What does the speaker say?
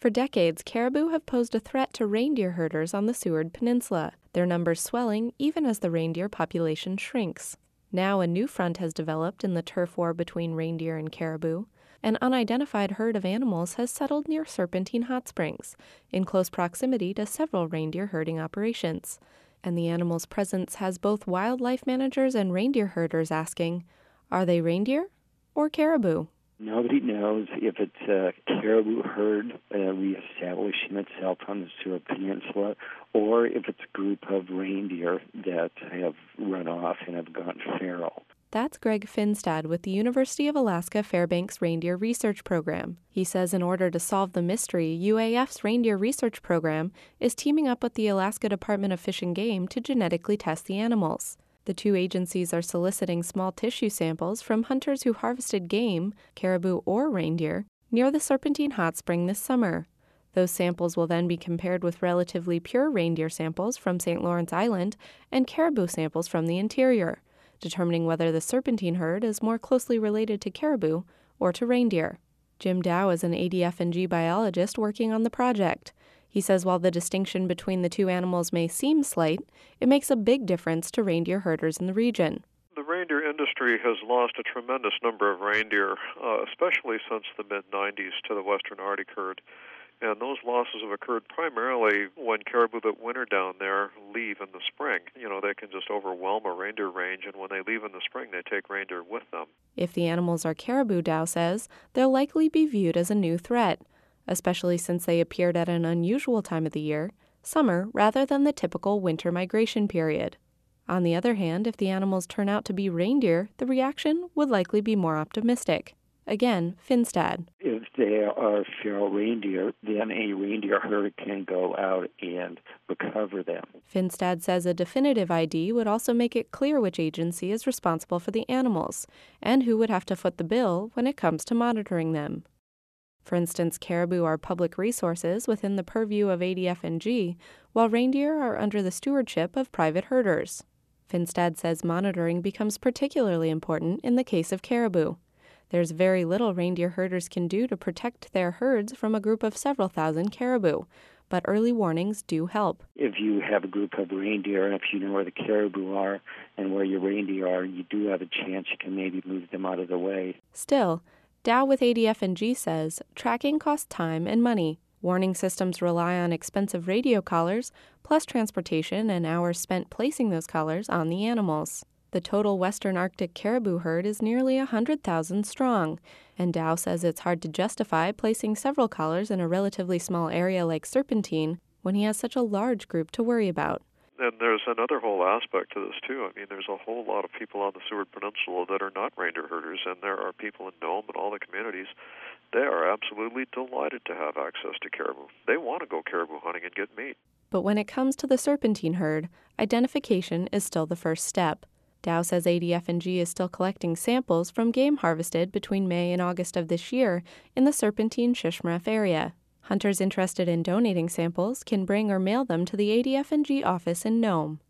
For decades, caribou have posed a threat to reindeer herders on the Seward Peninsula, their numbers swelling even as the reindeer population shrinks. Now a new front has developed in the turf war between reindeer and caribou. An unidentified herd of animals has settled near Serpentine Hot Springs, in close proximity to several reindeer herding operations. And the animal's presence has both wildlife managers and reindeer herders asking, are they reindeer or caribou? Nobody knows if it's a caribou herd reestablishing itself on the Seward Peninsula or if it's a group of reindeer that have run off and have gone feral. That's Greg Finstad with the University of Alaska Fairbanks Reindeer Research Program. He says in order to solve the mystery, UAF's Reindeer Research Program is teaming up with the Alaska Department of Fish and Game to genetically test the animals. The two agencies are soliciting small tissue samples from hunters who harvested game, caribou or reindeer, near the Serpentine Hot Spring this summer. Those samples will then be compared with relatively pure reindeer samples from St. Lawrence Island and caribou samples from the interior, determining whether the Serpentine herd is more closely related to caribou or to reindeer. Jim Dow is an ADF&G biologist working on the project. He says while the distinction between the two animals may seem slight, it makes a big difference to reindeer herders in the region. The reindeer industry has lost a tremendous number of reindeer, especially since the mid-'90s to the western Arctic herd. And those losses have occurred primarily when caribou that winter down there leave in the spring. They can just overwhelm a reindeer range, and when they leave in the spring, they take reindeer with them. If the animals are caribou, Dow says, they'll likely be viewed as a new threat, especially since they appeared at an unusual time of the year, summer, rather than the typical winter migration period. On the other hand, if the animals turn out to be reindeer, the reaction would likely be more optimistic. Again, Finstad. If they are feral reindeer, then a reindeer herd can go out and recover them. Finstad says a definitive ID would also make it clear which agency is responsible for the animals and who would have to foot the bill when it comes to monitoring them. For instance, caribou are public resources within the purview of ADF&G, while reindeer are under the stewardship of private herders. Finstad says monitoring becomes particularly important in the case of caribou. There's very little reindeer herders can do to protect their herds from a group of several thousand caribou, but early warnings do help. If you have a group of reindeer, and if you know where the caribou are and where your reindeer are, you do have a chance you can maybe move them out of the way. Still, Dow with ADF&G says tracking costs time and money. Warning systems rely on expensive radio collars, plus transportation and hours spent placing those collars on the animals. The total western Arctic caribou herd is nearly 100,000 strong, and Dow says it's hard to justify placing several collars in a relatively small area like Serpentine when he has such a large group to worry about. And there's another whole aspect to this, too. There's a whole lot of people on the Seward Peninsula that are not reindeer herders, and there are people in Nome and all the communities. They are absolutely delighted to have access to caribou. They want to go caribou hunting and get meat. But when it comes to the Serpentine herd, identification is still the first step. Dow says ADF&G is still collecting samples from game harvested between May and August of this year in the Serpentine-Shishmaref area. Hunters interested in donating samples can bring or mail them to the ADF&G office in Nome.